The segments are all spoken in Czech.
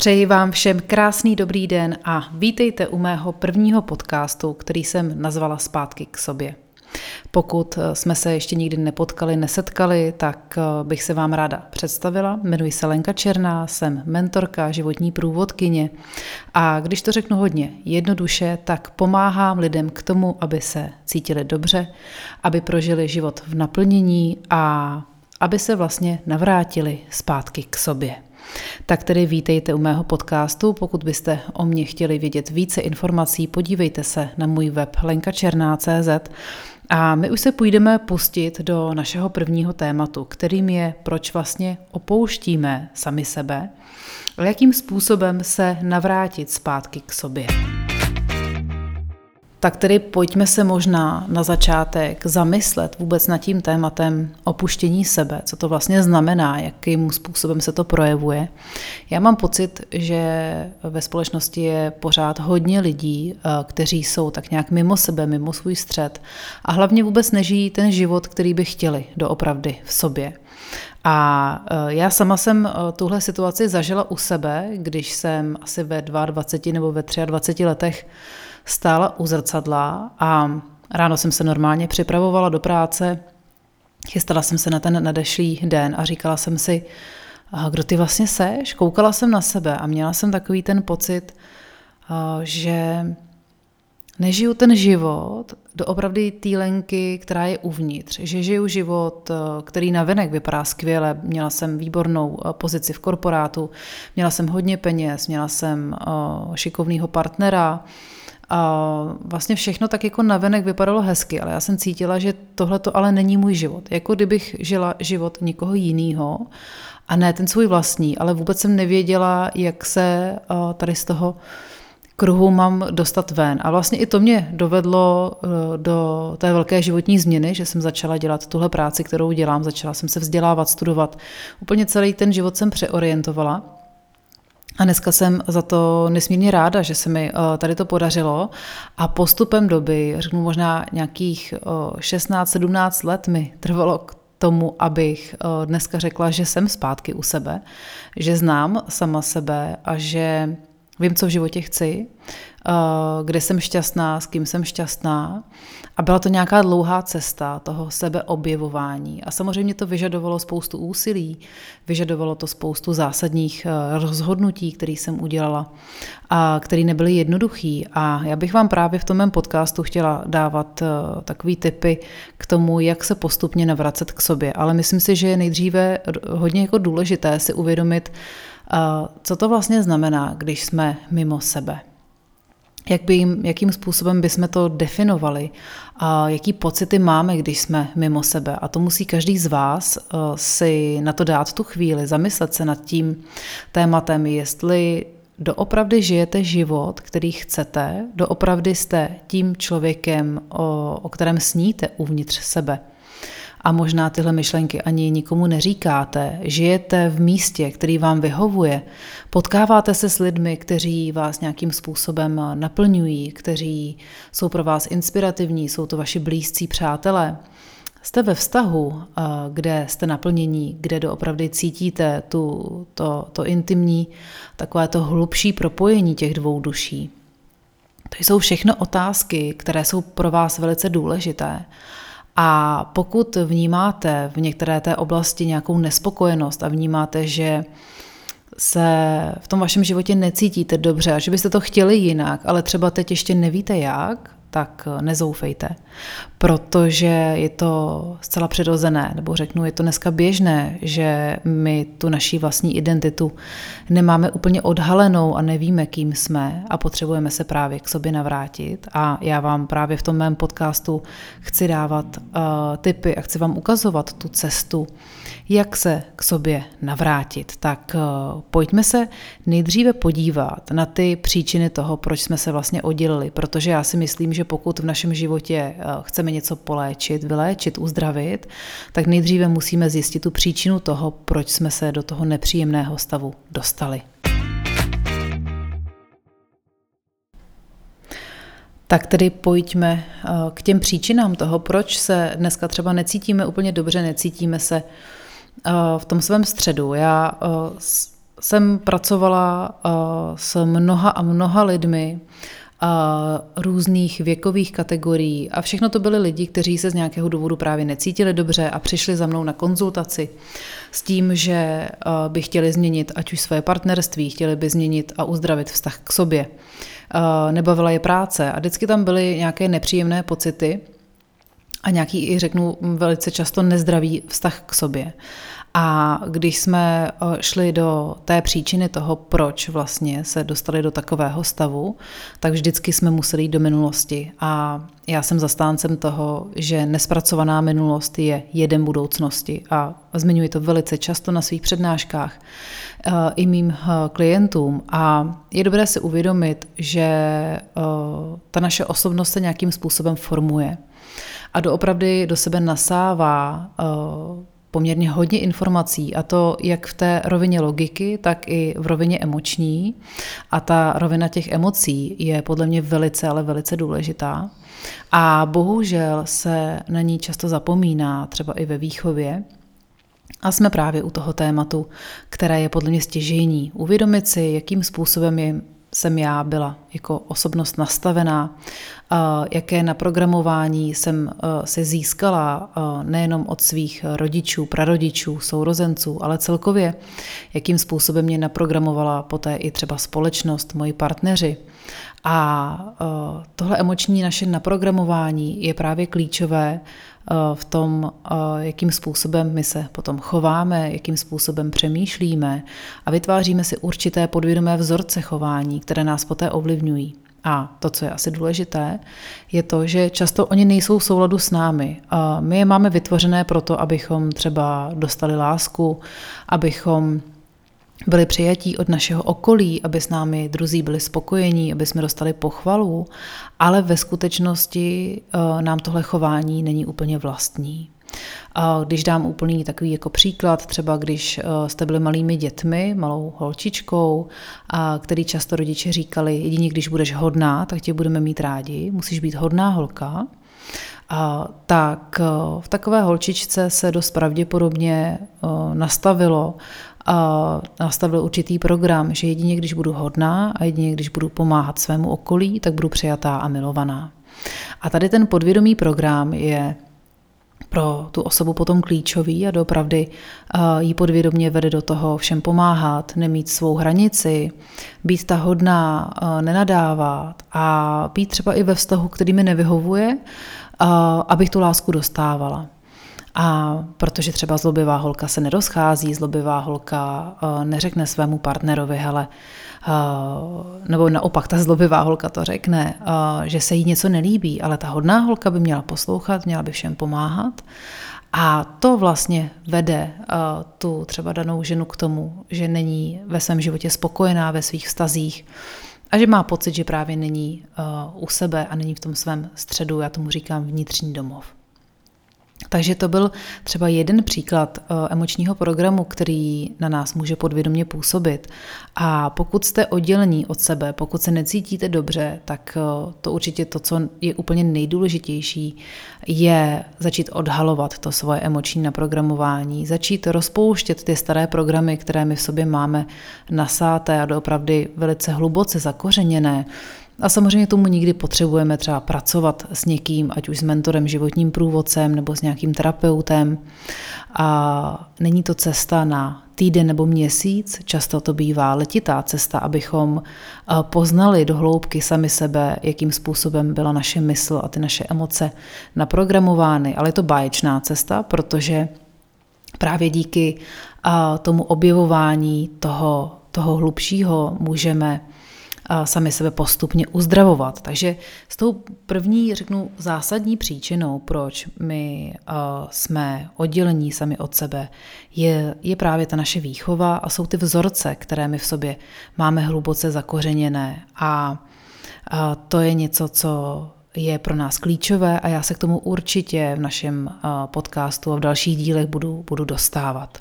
Přeji vám všem krásný dobrý den a vítejte u mého prvního podcastu, který jsem nazvala Zpátky k sobě. Pokud jsme se ještě nikdy nepotkali, nesetkali, tak bych se vám ráda představila. Jmenuji se Lenka Černá, jsem mentorka, životní průvodkyně a když to řeknu hodně jednoduše, tak pomáhám lidem k tomu, aby se cítili dobře, aby prožili život v naplnění a aby se vlastně navrátili zpátky k sobě. Tak tedy vítejte u mého podcastu. Pokud byste o mě chtěli vědět více informací, podívejte se na můj web lenkačerná.cz a my už se půjdeme pustit do našeho prvního tématu, kterým je, proč vlastně opouštíme sami sebe a jakým způsobem se navrátit zpátky k sobě. Tak tedy pojďme se možná na začátek zamyslet vůbec nad tím tématem opuštění sebe, co to vlastně znamená, jakým způsobem se to projevuje. Já mám pocit, že ve společnosti je pořád hodně lidí, kteří jsou tak nějak mimo sebe, mimo svůj střed a hlavně vůbec nežijí ten život, který by chtěli doopravdy v sobě. A já sama jsem tuhle situaci zažila u sebe, když jsem asi ve 22 nebo ve 23 letech stála u zrcadla a ráno jsem se normálně připravovala do práce, chystala jsem se na ten nadešlý den a říkala jsem si, kdo ty vlastně seš? Koukala jsem na sebe a měla jsem takový ten pocit, že nežiju ten život doopravdy té Lenky, která je uvnitř, že žiju život, který navenek vypadá skvěle, měla jsem výbornou pozici v korporátu, měla jsem hodně peněz, měla jsem šikovného partnera, a vlastně všechno tak jako navenek vypadalo hezky, ale já jsem cítila, že tohle to ale není můj život. Jako kdybych žila život někoho jiného a ne ten svůj vlastní, ale vůbec jsem nevěděla, jak se tady z toho kruhu mám dostat ven. A vlastně i to mě dovedlo do té velké životní změny, že jsem začala dělat tuhle práci, kterou dělám, začala jsem se vzdělávat, studovat. Úplně celý ten život jsem přeorientovala. A dneska jsem za to nesmírně ráda, že se mi tady to podařilo a postupem doby, řeknu možná nějakých 16-17 let mi trvalo k tomu, abych dneska řekla, že jsem zpátky u sebe, že znám sama sebe a že vím, co v životě chci, kde jsem šťastná, s kým jsem šťastná. A byla to nějaká dlouhá cesta toho sebeobjevování. A samozřejmě to vyžadovalo spoustu úsilí, vyžadovalo to spoustu zásadních rozhodnutí, které jsem udělala a které nebyly jednoduchý. A já bych vám právě v tom mém podcastu chtěla dávat takový tipy k tomu, jak se postupně navracet k sobě. Ale myslím si, že je nejdříve hodně jako důležité si uvědomit, co to vlastně znamená, když jsme mimo sebe. Jakým způsobem bychom to definovali a jaký pocity máme, když jsme mimo sebe. A to musí každý z vás si na to dát tu chvíli, zamyslet se nad tím tématem, jestli doopravdy žijete život, který chcete, doopravdy jste tím člověkem, o kterém sníte uvnitř sebe. A možná tyhle myšlenky ani nikomu neříkáte, žijete v místě, který vám vyhovuje, potkáváte se s lidmi, kteří vás nějakým způsobem naplňují, kteří jsou pro vás inspirativní, jsou to vaši blízcí přátelé. Jste ve vztahu, kde jste naplnění, kde doopravdy cítíte to intimní, takové to hlubší propojení těch dvou duší. To jsou všechno otázky, které jsou pro vás velice důležité. A pokud vnímáte v některé té oblasti nějakou nespokojenost a vnímáte, že se v tom vašem životě necítíte dobře a že byste to chtěli jinak, ale třeba teď ještě nevíte jak, tak nezoufejte, protože je to zcela přirozené, nebo řeknu, je to dneska běžné, že my tu naší vlastní identitu nemáme úplně odhalenou a nevíme, kým jsme a potřebujeme se právě k sobě navrátit. A já vám právě v tom mém podcastu chci dávat tipy a chci vám ukazovat tu cestu, jak se k sobě navrátit. Tak pojďme se nejdříve podívat na ty příčiny toho, proč jsme se vlastně oddělili, protože já si myslím, že pokud v našem životě chceme něco poléčit, vyléčit, uzdravit, tak nejdříve musíme zjistit tu příčinu toho, proč jsme se do toho nepříjemného stavu dostali. Tak tedy pojďme k těm příčinám toho, proč se dneska třeba necítíme úplně dobře, necítíme se v tom svém středu. Já jsem pracovala s mnoha a mnoha lidmi různých věkových kategorií a všechno to byli lidi, kteří se z nějakého důvodu právě necítili dobře a přišli za mnou na konzultaci s tím, že by chtěli změnit ať už své partnerství, chtěli by změnit a uzdravit vztah k sobě. Nebavila je práce a vždycky tam byly nějaké nepříjemné pocity a nějaký, i řeknu, velice často nezdravý vztah k sobě. A když jsme šli do té příčiny toho, proč vlastně se dostali do takového stavu, tak vždycky jsme museli jít do minulosti. A já jsem zastáncem toho, že nespracovaná minulost je jedem budoucnosti. A zmiňuji to velice často na svých přednáškách i mým klientům. A je dobré si uvědomit, že ta naše osobnost se nějakým způsobem formuje. A doopravdy do sebe nasává poměrně hodně informací, a to jak v té rovině logiky, tak i v rovině emoční. A ta rovina těch emocí je podle mě velice, ale velice důležitá. A bohužel se na ní často zapomíná, třeba i ve výchově. A jsme právě u toho tématu, které je podle mě stěžejní. Uvědomit si, jakým způsobem jsem já byla jako osobnost nastavená, jaké naprogramování jsem si získala nejenom od svých rodičů, prarodičů, sourozenců, ale celkově, jakým způsobem mě naprogramovala poté i třeba společnost, moji partneři. A tohle emoční naše naprogramování je právě klíčové v tom, jakým způsobem my se potom chováme, jakým způsobem přemýšlíme a vytváříme si určité podvědomé vzorce chování, které nás poté ovlivňují. A to, co je asi důležité, je to, že často oni nejsou v souladu s námi. My je máme vytvořené proto, abychom třeba dostali lásku, abychom byli přijatí od našeho okolí, aby s námi druzí byli spokojení, aby jsme dostali pochvalu, ale ve skutečnosti nám tohle chování není úplně vlastní. Když dám úplný takový jako příklad, třeba když jste byli malými dětmi, malou holčičkou, který často rodiče říkali, jedině když budeš hodná, tak tě budeme mít rádi, musíš být hodná holka, tak v takové holčičce se dost pravděpodobně nastavil určitý program, že jedině když budu hodná a jedině když budu pomáhat svému okolí, tak budu přijatá a milovaná. A tady ten podvědomý program je pro tu osobu potom klíčový a doopravdy jí podvědomě vede do toho všem pomáhat, nemít svou hranici, být ta hodná, nenadávat a být třeba i ve vztahu, který mi nevyhovuje, abych tu lásku dostávala. A protože třeba zlobivá holka se nerozchází, zlobivá holka neřekne svému partnerovi, hele, nebo naopak ta zlobivá holka to řekne, že se jí něco nelíbí, ale ta hodná holka by měla poslouchat, měla by všem pomáhat. A to vlastně vede tu třeba danou ženu k tomu, že není ve svém životě spokojená ve svých vztazích a že má pocit, že právě není u sebe a není v tom svém středu, já tomu říkám vnitřní domov. Takže to byl třeba jeden příklad emočního programu, který na nás může podvědomě působit. A pokud jste oddělení od sebe, pokud se necítíte dobře, tak to určitě to, co je úplně nejdůležitější, je začít odhalovat to svoje emoční naprogramování, začít rozpouštět ty staré programy, které my v sobě máme nasáté a doopravdy velice hluboce zakořeněné. A samozřejmě tomu nikdy potřebujeme třeba pracovat s někým, ať už s mentorem, životním průvodcem nebo s nějakým terapeutem. A není to cesta na týden nebo měsíc, často to bývá letitá cesta, abychom poznali do hloubky sami sebe, jakým způsobem byla naše mysl a ty naše emoce naprogramovány. Ale je to báječná cesta, protože právě díky tomu objevování toho hlubšího můžeme sami sebe postupně uzdravovat. Takže s tou první, řeknu, zásadní příčinou, proč my jsme oddělení sami od sebe, je právě ta naše výchova a jsou ty vzorce, které my v sobě máme hluboce zakořeněné. A to je něco, co je pro nás klíčové a já se k tomu určitě v našem podcastu a v dalších dílech budu dostávat.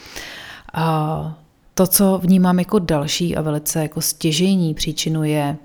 To, co vnímám jako další a velice jako stěžejní příčinu, je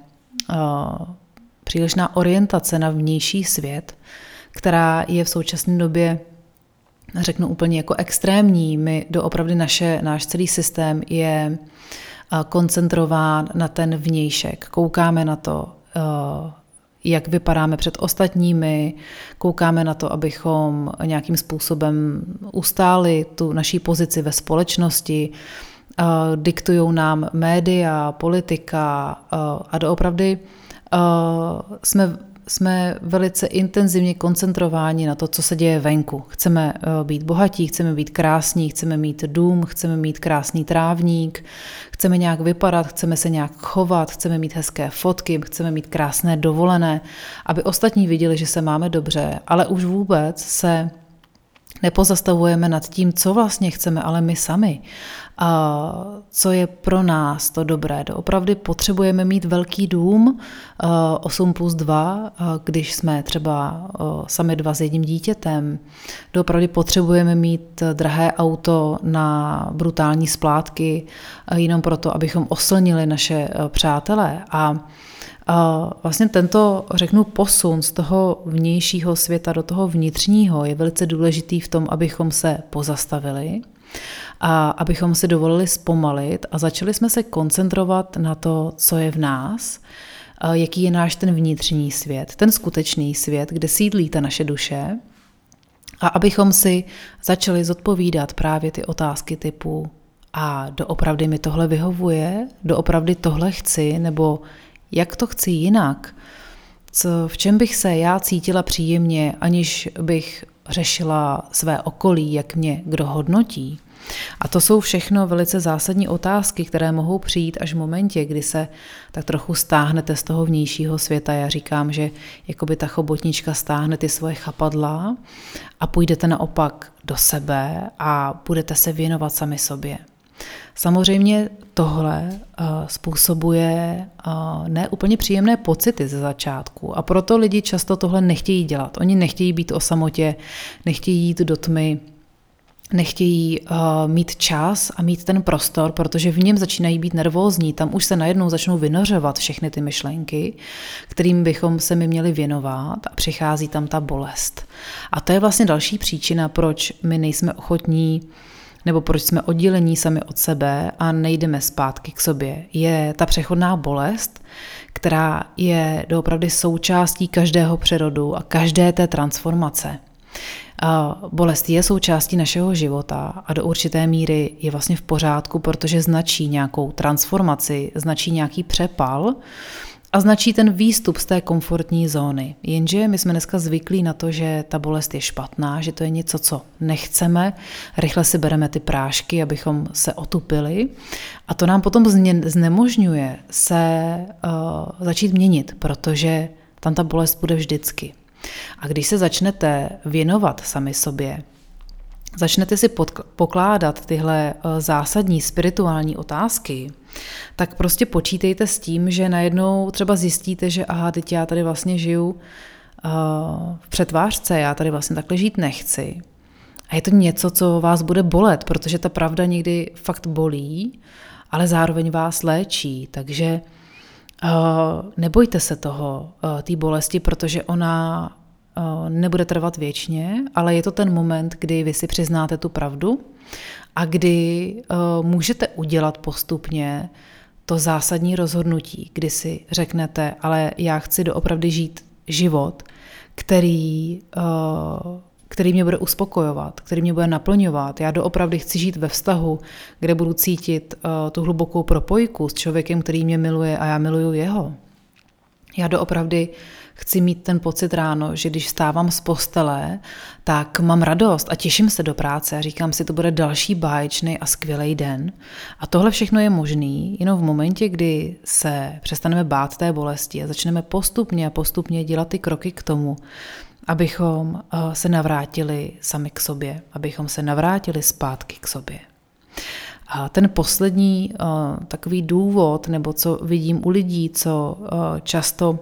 přílišná orientace na vnější svět, která je v současné době řeknu úplně jako extrémní. My doopravdy náš celý systém je koncentrován na ten vnějšek. Koukáme na to, jak vypadáme před ostatními, koukáme na to, abychom nějakým způsobem ustáli tu naší pozici ve společnosti, diktujou nám média, politika a doopravdy jsme velice intenzivně koncentrováni na to, co se děje venku. Chceme být bohatí, chceme být krásní, chceme mít dům, chceme mít krásný trávník, chceme nějak vypadat, chceme se nějak chovat, chceme mít hezké fotky, chceme mít krásné dovolené, aby ostatní viděli, že se máme dobře, ale už vůbec se nepozastavujeme nad tím, co vlastně chceme, ale my sami. A co je pro nás to dobré. Doopravdy potřebujeme mít velký dům 8+2, když jsme třeba sami dva s jedním dítětem. Doopravdy potřebujeme mít drahé auto na brutální splátky, jenom proto, abychom oslnili naše přátelé. A vlastně tento, řeknu, posun z toho vnějšího světa do toho vnitřního je velice důležitý v tom, abychom se pozastavili a abychom si dovolili zpomalit a začali jsme se koncentrovat na to, co je v nás, jaký je náš ten vnitřní svět, ten skutečný svět, kde sídlí ta naše duše, a abychom si začali zodpovídat právě ty otázky typu a doopravdy mi tohle vyhovuje, doopravdy tohle chci, nebo jak to chci jinak, v čem bych se já cítila příjemně, aniž bych řešila své okolí, jak mě kdo hodnotí. A to jsou všechno velice zásadní otázky, které mohou přijít až v momentě, kdy se tak trochu stáhnete z toho vnějšího světa. Já říkám, že jakoby ta chobotnička stáhne ty svoje chapadla a půjdete naopak do sebe a budete se věnovat sami sobě. Samozřejmě tohle způsobuje ne úplně příjemné pocity ze začátku a proto lidi často tohle nechtějí dělat. Oni nechtějí být o samotě, nechtějí jít do tmy, nechtějí mít čas a mít ten prostor, protože v něm začínají být nervózní. Tam už se najednou začnou vynořovat všechny ty myšlenky, kterým bychom se my měli věnovat, a přichází tam ta bolest. A to je vlastně další příčina, proč my nejsme ochotní nebo proč jsme oddělení sami od sebe a nejdeme zpátky k sobě. Je ta přechodná bolest, která je doopravdy součástí každého přerodu a každé té transformace. Bolest je součástí našeho života a do určité míry je vlastně v pořádku, protože značí nějakou transformaci, značí nějaký přepal a značí ten výstup z té komfortní zóny. Jenže my jsme dneska zvyklí na to, že ta bolest je špatná, že to je něco, co nechceme, rychle si bereme ty prášky, abychom se otupili a to nám potom znemožňuje se začít měnit, protože tam ta bolest bude vždycky. A když se začnete věnovat sami sobě, začnete si pokládat tyhle zásadní spirituální otázky, tak prostě počítejte s tím, že najednou třeba zjistíte, že aha, teď já tady vlastně žiju v přetvářce, já tady vlastně takhle žít nechci. A je to něco, co vás bude bolet, protože ta pravda někdy fakt bolí, ale zároveň vás léčí, takže nebojte se té bolesti, protože ona nebude trvat věčně, ale je to ten moment, kdy vy si přiznáte tu pravdu a kdy můžete udělat postupně to zásadní rozhodnutí, kdy si řeknete, ale já chci doopravdy žít život, který mě bude uspokojovat, který mě bude naplňovat. Já doopravdy chci žít ve vztahu, kde budu cítit tu hlubokou propojku s člověkem, který mě miluje a já miluju jeho. Já doopravdy chci mít ten pocit ráno, že když vstávám z postele, tak mám radost a těším se do práce a říkám si, to bude další báječný a skvělý den. A tohle všechno je možný jenom v momentě, kdy se přestaneme bát té bolesti a začneme postupně dělat ty kroky k tomu, abychom se navrátili sami k sobě, abychom se navrátili zpátky k sobě. A ten poslední takový důvod, nebo co vidím u lidí, co často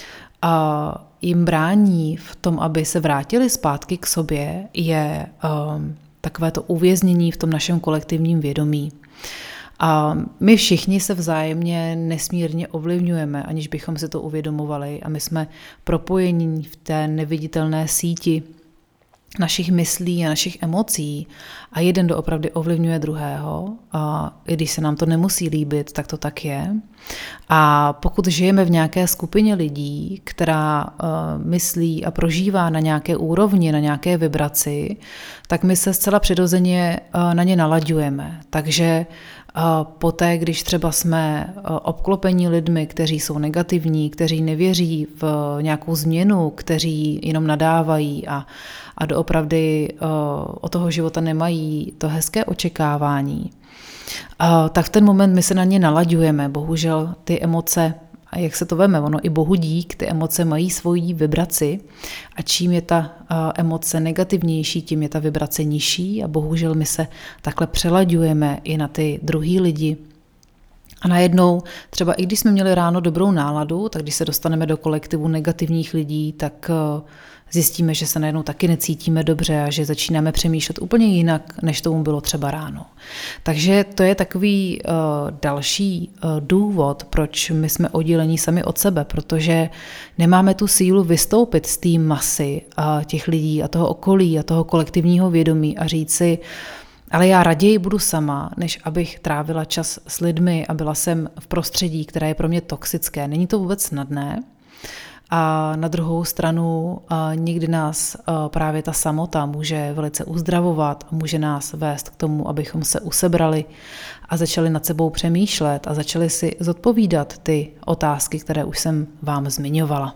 jim brání v tom, aby se vrátili zpátky k sobě, je takové to uvěznění v tom našem kolektivním vědomí. A my všichni se vzájemně nesmírně ovlivňujeme, aniž bychom si to uvědomovali, a my jsme propojení v té neviditelné síti našich myslí a našich emocí a jeden doopravdy ovlivňuje druhého, a i když se nám to nemusí líbit, tak to tak je. A pokud žijeme v nějaké skupině lidí, která myslí a prožívá na nějaké úrovni, na nějaké vibraci, tak my se zcela přirozeně na ně nalaďujeme. Takže poté, když třeba jsme obklopení lidmi, kteří jsou negativní, kteří nevěří v nějakou změnu, kteří jenom nadávají a doopravdy od toho života nemají to hezké očekávání, tak v ten moment my se na ně nalaďujeme. Bohužel ty emoce, a jak se to veme, ono i bohu dík, ty emoce mají svoji vibraci a čím je ta emoce negativnější, tím je ta vibrace nižší a bohužel my se takhle přelaďujeme i na ty druhý lidi. A najednou, třeba i když jsme měli ráno dobrou náladu, tak když se dostaneme do kolektivu negativních lidí, tak zjistíme, že se najednou taky necítíme dobře a že začínáme přemýšlet úplně jinak, než tomu bylo třeba ráno. Takže to je takový další důvod, proč my jsme oddělení sami od sebe, protože nemáme tu sílu vystoupit z té masy těch lidí a toho okolí a toho kolektivního vědomí a říct si, ale já raději budu sama, než abych trávila čas s lidmi a byla jsem v prostředí, které je pro mě toxické. Není to vůbec snadné. A na druhou stranu někdy nás právě ta samota může velice uzdravovat a může nás vést k tomu, abychom se usebrali a začali nad sebou přemýšlet a začali si zodpovídat ty otázky, které už jsem vám zmiňovala.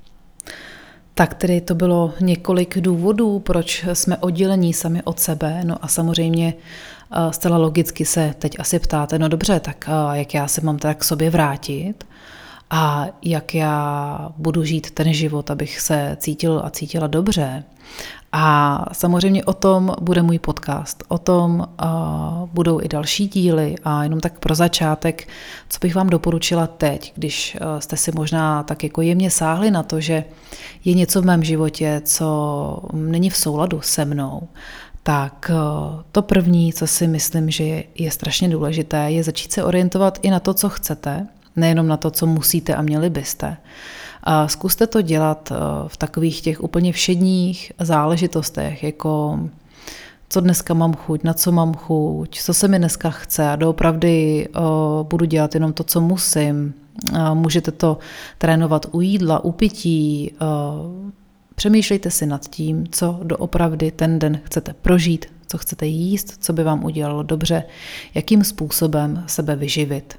Tak tedy to bylo několik důvodů, proč jsme oddělení sami od sebe. No a samozřejmě zcela logicky se teď asi ptáte, no dobře, tak jak já se mám tak k sobě vrátit a jak já budu žít ten život, abych se cítil a cítila dobře. A samozřejmě o tom bude můj podcast, o tom budou i další díly a jenom tak pro začátek, co bych vám doporučila teď, když jste si možná tak jako jemně sáhli na to, že je něco v mém životě, co není v souladu se mnou, tak to první, co si myslím, že je strašně důležité, je začít se orientovat i na to, co chcete, nejenom na to, co musíte a měli byste. A zkuste to dělat v takových těch úplně všedních záležitostech, jako co dneska mám chuť, na co mám chuť, co se mi dneska chce a doopravdy budu dělat jenom to, co musím. Můžete to trénovat u jídla, u pití. Přemýšlejte si nad tím, co doopravdy ten den chcete prožít, co chcete jíst, co by vám udělalo dobře, jakým způsobem sebe vyživit.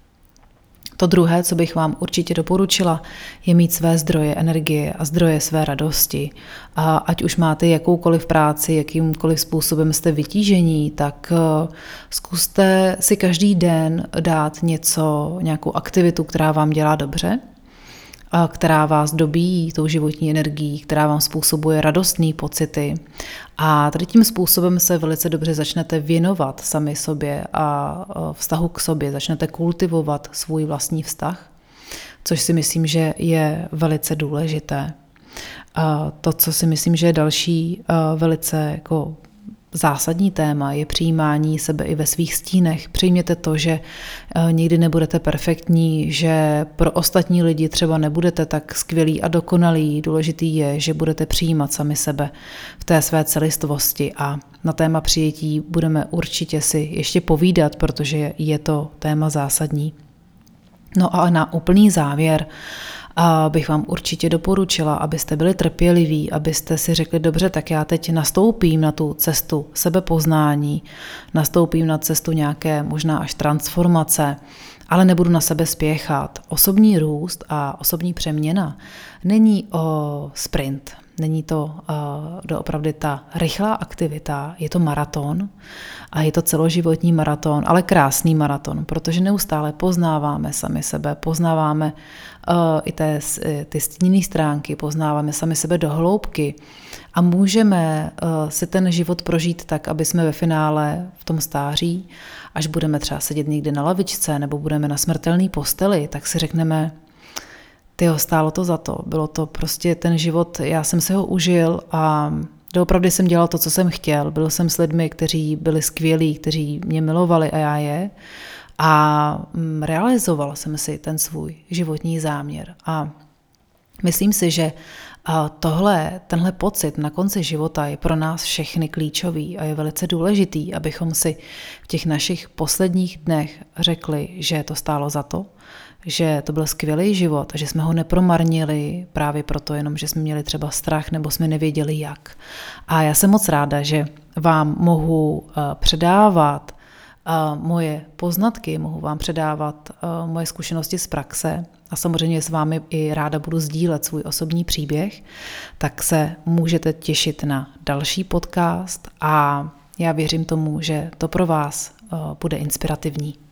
To druhé, co bych vám určitě doporučila, je mít své zdroje energie a zdroje své radosti. A ať už máte jakoukoliv práci, jakýmkoliv způsobem jste vytížení, tak zkuste si každý den dát nějakou aktivitu, která vám dělá dobře, a která vás dobíjí tou životní energií, která vám způsobuje radostné pocity. A tady tím způsobem se velice dobře začnete věnovat sami sobě a vztahu k sobě, začnete kultivovat svůj vlastní vztah, což si myslím, že je velice důležité. A to, co si myslím, že je další velice jako zásadní téma, je přijímání sebe i ve svých stínech. Přijměte to, že nikdy nebudete perfektní, že pro ostatní lidi třeba nebudete tak skvělí a dokonalí. Důležitý je, že budete přijímat sami sebe v té své celistvosti a na téma přijetí budeme určitě si ještě povídat, protože je to téma zásadní. No a na úplný závěr bych vám určitě doporučila, abyste byli trpěliví, abyste si řekli, dobře, tak já teď nastoupím na tu cestu sebepoznání, nastoupím na cestu nějaké možná až transformace, ale nebudu na sebe spěchat. Osobní růst a osobní přeměna není o sprint, není to doopravdy ta rychlá aktivita, je to maraton a je to celoživotní maraton, ale krásný maraton, protože neustále poznáváme sami sebe, poznáváme i ty stinné stránky, poznáváme sami sebe do hloubky a můžeme si ten život prožít tak, aby jsme ve finále v tom stáří, až budeme třeba sedět někde na lavičce nebo budeme na smrtelné posteli, tak si řekneme, tyjo, stálo to za to. Bylo to prostě ten život, já jsem si ho užil a doopravdy jsem dělal to, co jsem chtěl. Byl jsem s lidmi, kteří byli skvělí, kteří mě milovali a já je. A realizoval jsem si ten svůj životní záměr. A myslím si, že A tenhle pocit na konci života je pro nás všechny klíčový a je velice důležitý, abychom si v těch našich posledních dnech řekli, že to stálo za to, že to byl skvělý život a že jsme ho nepromarnili právě proto jenom, že jsme měli třeba strach nebo jsme nevěděli jak. A já jsem moc ráda, že vám mohu předávat moje poznatky, mohu vám předávat moje zkušenosti z praxe a samozřejmě s vámi i ráda budu sdílet svůj osobní příběh, tak se můžete těšit na další podcast a já věřím tomu, že to pro vás bude inspirativní.